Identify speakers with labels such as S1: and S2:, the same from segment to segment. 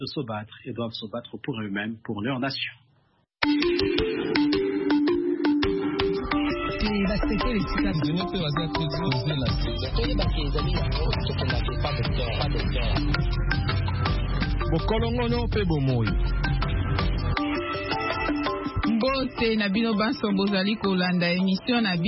S1: de se battre et doivent se battre pour eux-mêmes, pour leur nation.
S2: Bote na bino banso bozali kolanda émission na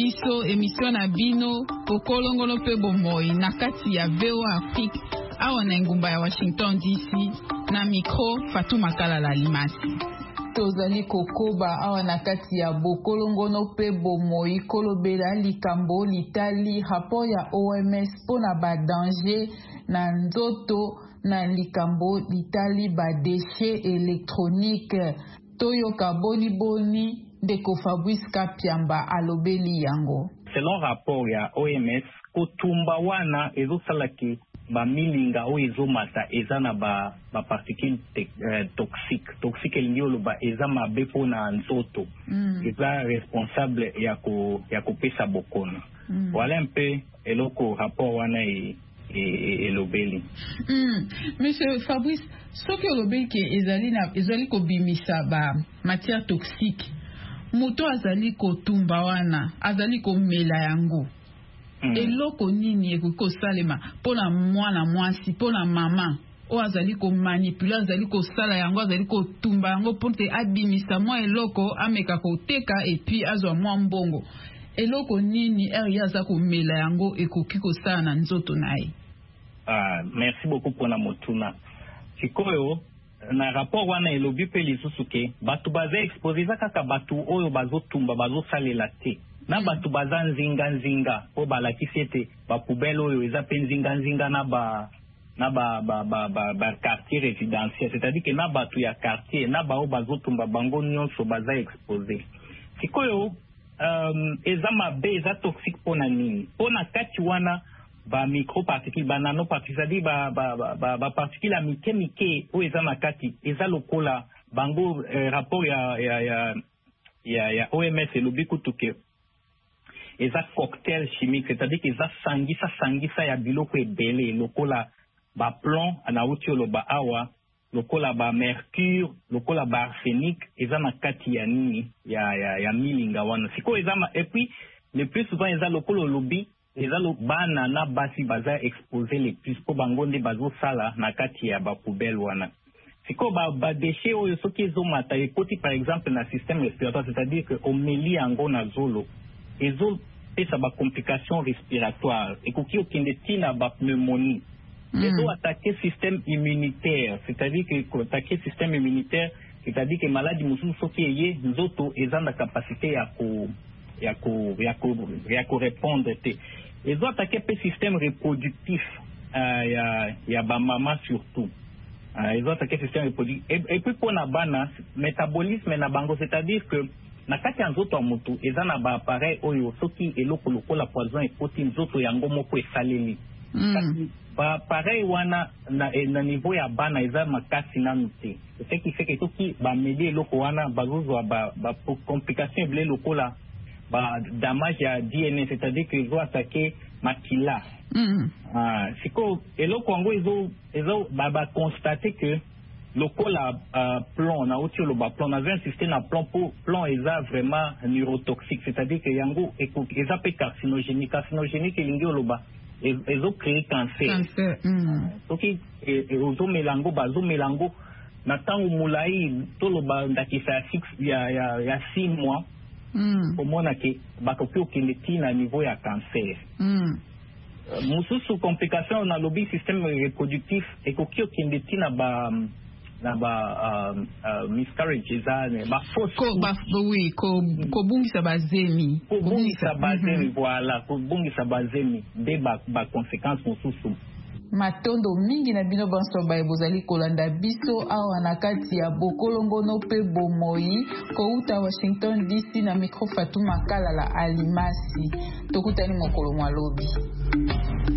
S2: bino pokolongono pe bomoi na kati ya VOA Afrique awa na ngumba ya Washington DC na micro Fatuma Kalala Limasi. Tozali kokoba awa na kati ya bokolongono pe bomoi kolobela likambo litali rapport ya OMS pona ba danger na nzoto na likambo litali ba déchets électroniques. Toyoka boni ndeko Fabrice Kapiamba alobeli yango.
S3: Selon rapport ya OMS kotumba wana ezosalaki ba milinga o ezomata eza na ba particules toxique elingi ba eza mabe pona nzoto eza responsable ya kopesa bokono. Voilà un peu eloko rapport wana elobeli.
S2: Monsieur Fabrice, soki olobeli ke ezali kobimisa ba matière toxique, moto azali kotumba wana azali komela yango. Eloko nini ekosalema pona mwana mwasi pona mama o azali komanipula azali kosala yango azali kotumba yango ponte abimisa mwa eloko ameka koteka epi azwa mwa mbongo. Eloko nini aza komela yango ekoki kosala na nzoto naye?
S3: Merci beaucoup pour la motuna. Sikoyo na rapport wana elobi pe lisusu ke batu baza exposé kaka batu oyo bazotumba bazosalela te na batu baza nzinga po balakisi ete bapoubele oyo eza pe nzinga na ba quartier résidentiel, c'est-à-dire que na batu ya quartier na bao bazotumba bango nyonso baza exposé. Sikoyo eza mabe eza toxique pona nini pona kati wana ba microparticules ba nanoparticules, c'est-à-dire ba particules mike o eza makati eza lokola bango rapport ya OMS elobi kutuke eza cocktail chimique, c'est-à-dire que eza sangisa ya biloko ebele lokola ba plomb na utiolo ba awa lokola ba mercure lokola ba arsenic eza makati ya nini ya milinga wana siko eza et puis le plus souvent eza lokola lobi eza lo bana na basi baza exposé les plus po bango nde bazo sala na kati ya ba poubelle wana siko ba déchets oyo soki ezomata ekoti par exemple na système respiratoire, c'est-à-dire que omeli yango na zolo ezo pesa ba complications respiratoires ekoki okende tina ba pneumonie ezo attaquer système immunitaire, c'est-à-dire que attaquer système immunitaire, c'est-à-dire que maladie mususu soki eye nzoto eza na capacité ya ko répondre te ezo attaquer pe système reproductif ya ba mama surtout ezo attaquer système reproductif et puis pour na bana métabolisme na bango, c'est-à-dire que na kati ya nzoto ya mutu eza na ba appareil oyo soki eloko lokola poison ekoti nzoto yango moko esaleli ba appareil wana na niveau ya bana eza makasi nanu te, ce qui fait que soki ba medi eloko wana bazozwa ba complication ebele lokola ba damage ya DNA, c'est-à-dire que ezo attaquer makila. Siko eloko yango ezo ba constater que lokola plomb na utiolo ba plomb na vient insister na plomb eza vraiment neurotoxique, c'est-à-dire que yango eza pe carcinogénique elingi oloba ezo créer cancer. Soki ezo melango bazo melango na tango mulai toloba ndakisa ya 6 mois omona ke bakoki okende tina niveau ya cancer. Mususu complication na lobby système reproductif ekoki okende tina miscarriage eza ba fausse
S2: kobungisa bazemi
S3: voilà kobungisa bazemi de ba conséquences mususu.
S2: Matondo mingi na bino banso baye bozali kolanda biso awa na kati ya bokolongono pe bomoi kouta Washington DC na micro Fatuma Kalala Alimasi. Tokutani mokolo mwa lobi.